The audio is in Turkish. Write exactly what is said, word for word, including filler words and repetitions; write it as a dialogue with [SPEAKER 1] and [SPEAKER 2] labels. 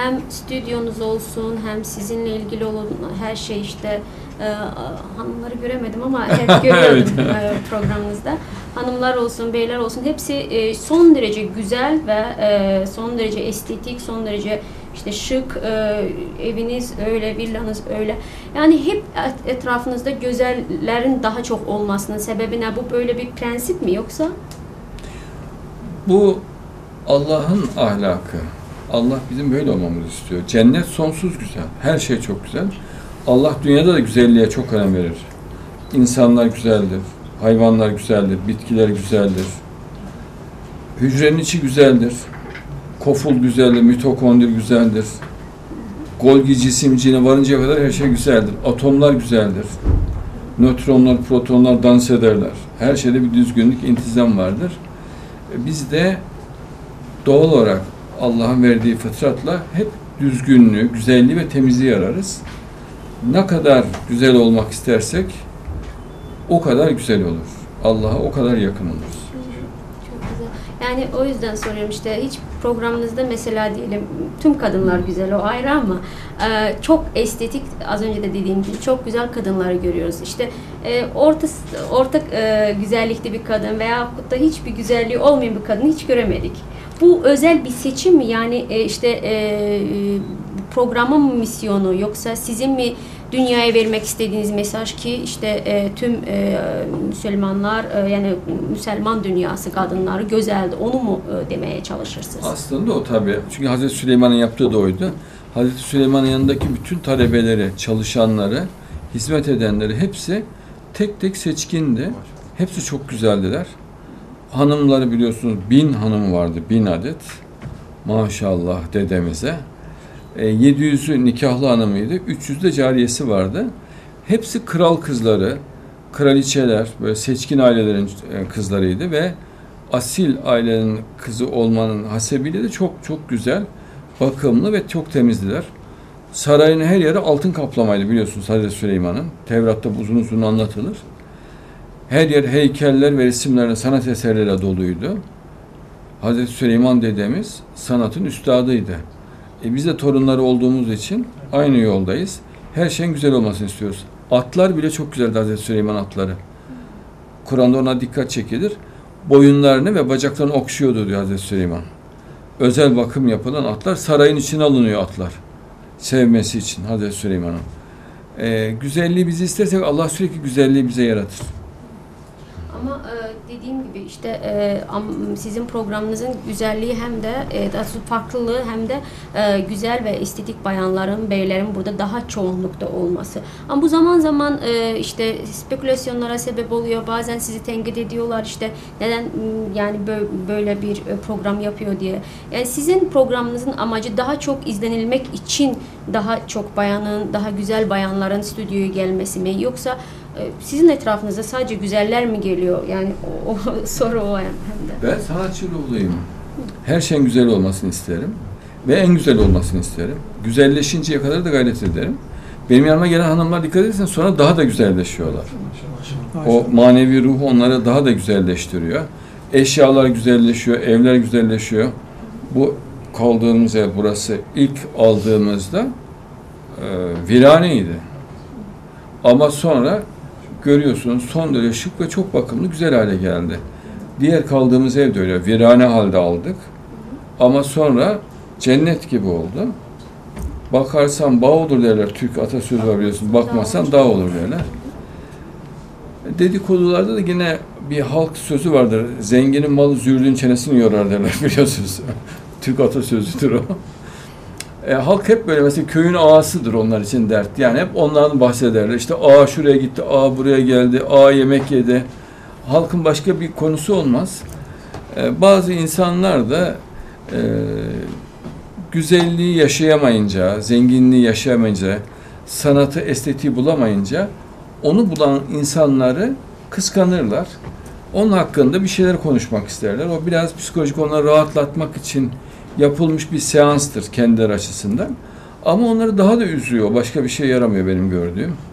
[SPEAKER 1] hem stüdyonuz olsun, hem sizinle ilgili olan her şey işte e, hanımları göremedim ama hep görüyordum evet. programınızda. Hanımlar olsun, beyler olsun hepsi e, son derece güzel ve e, son derece estetik, son derece işte şık, e, eviniz öyle, villanız öyle. Yani hep etrafınızda güzellerin daha çok olmasının sebebi ne? Bu böyle bir prensip mi yoksa?
[SPEAKER 2] Bu Allah'ın ahlakı. Allah bizim böyle olmamızı istiyor. Cennet sonsuz güzel. Her şey çok güzel. Allah dünyada da güzelliğe çok önem verir. İnsanlar güzeldir, hayvanlar güzeldir, bitkiler güzeldir. Hücrenin içi güzeldir. Koful güzeldir, mitokondri güzeldir. Golgi cisimciğine varıncaya kadar her şey güzeldir. Atomlar güzeldir. Nötronlar, protonlar dans ederler. Her şeyde bir düzgünlük, intizam vardır. Biz de doğal olarak Allah'ın verdiği fıtratla hep düzgünlüğü, güzelliği ve temizliği ararız. Ne kadar güzel olmak istersek o kadar güzel olur. Allah'a o kadar yakın oluruz.
[SPEAKER 1] Çok güzel. Yani o yüzden soruyorum işte hiç programınızda mesela diyelim tüm kadınlar güzel o ayrı ama e, çok estetik az önce de dediğim gibi çok güzel kadınları görüyoruz. İşte e, orta orta e, güzellikte bir kadın veya da hiçbir güzelliği olmayan bir kadını hiç göremedik. Bu özel bir seçim mi? Yani e, işte e, programın misyonu yoksa sizin mi dünyaya vermek istediğiniz mesaj ki işte e, tüm e, Müslümanlar e, yani Müslüman dünyası kadınları güzeldi. Onu mu e, demeye çalışırsınız?
[SPEAKER 2] Aslında o tabii. Çünkü Hazreti Süleyman'ın yaptığı da oydu. Hazreti Süleyman'ın yanındaki bütün talebeleri, çalışanları, hizmet edenleri hepsi tek tek seçkindi. Hepsi çok güzeldiler. Hanımları biliyorsunuz bin hanım vardı, bin adet. Maşallah dedemize. E, yedi yüzü nikahlı hanımıydı, üç yüz de cariyesi vardı. Hepsi kral kızları, kraliçeler, böyle seçkin ailelerin e, kızlarıydı ve asil ailenin kızı olmanın hasebiyle de çok çok güzel, bakımlı ve çok temizdiler. Sarayın her yeri altın kaplamaydı biliyorsunuz Hazreti Süleyman'ın. Tevrat'ta uzun uzun anlatılır. Her yer heykeller ve resimlerle, sanat eserleriyle doluydu. Hazreti Süleyman dedemiz sanatın üstadıydı. E biz de torunları olduğumuz için aynı yoldayız. Her şeyin güzel olmasını istiyoruz. Atlar bile çok güzeldi Hazreti Süleyman atları. Kur'an'da ona dikkat çekilir. Boyunlarını ve bacaklarını okşuyordu diyor Hazreti Süleyman. Özel bakım yapılan atlar, sarayın içine alınıyor atlar. Sevmesi için Hazreti Süleyman'ın. E, güzelliği bizi istersek Allah sürekli güzelliği bize yaratır.
[SPEAKER 1] Ama e, dediğim gibi işte e, sizin programınızın güzelliği hem de e, farklılığı hem de e, güzel ve estetik bayanların, beylerin burada daha çoğunlukta olması. Ama bu zaman zaman e, işte spekülasyonlara sebep oluyor. Bazen sizi tenkit ediyorlar işte neden yani böyle bir program yapıyor diye. Yani sizin programınızın amacı daha çok izlenilmek için daha çok bayanın, daha güzel bayanların stüdyoya gelmesi mi? Yoksa sizin etrafınızda sadece güzeller mi geliyor? Yani o, o soru o hem de.
[SPEAKER 2] Ben sanatçı ruhluyum. Her şeyin güzel olmasını isterim. Ve en güzel olmasını isterim. Güzelleşinceye kadar da gayret ederim. Benim yanıma gelen hanımlar dikkat edersen sonra daha da güzelleşiyorlar. O manevi ruhu onları daha da güzelleştiriyor. Eşyalar güzelleşiyor, evler güzelleşiyor. Bu kaldığımız ev burası ilk aldığımızda e, viraneydi. Ama sonra görüyorsunuz son derece şık ve çok bakımlı, güzel hale geldi. Diğer kaldığımız ev de öyle. Virane halde aldık. Ama sonra cennet gibi oldu. Bakarsan bağ olur derler. Türk atasözü var biliyorsunuz. Bakmazsan dağ olur derler. Dedikodularda da yine bir halk sözü vardır. Zenginin malı züğürdün çenesini yorar derler biliyorsunuz. Türk atasözüdür o. E, halk hep böyle mesela köyün ağasıdır onlar için dert. Yani hep onlardan bahsederler. İşte ağa şuraya gitti, ağa buraya geldi, ağa yemek yedi. Halkın başka bir konusu olmaz. E, bazı insanlar da e, güzelliği yaşayamayınca, zenginliği yaşayamayınca, sanatı, estetiği bulamayınca onu bulan insanları kıskanırlar. Onun hakkında bir şeyler konuşmak isterler. O biraz psikolojik onları rahatlatmak için yapılmış bir seanstır kendileri açısından. Ama onları daha da üzüyor. Başka bir şey yaramıyor benim gördüğüm.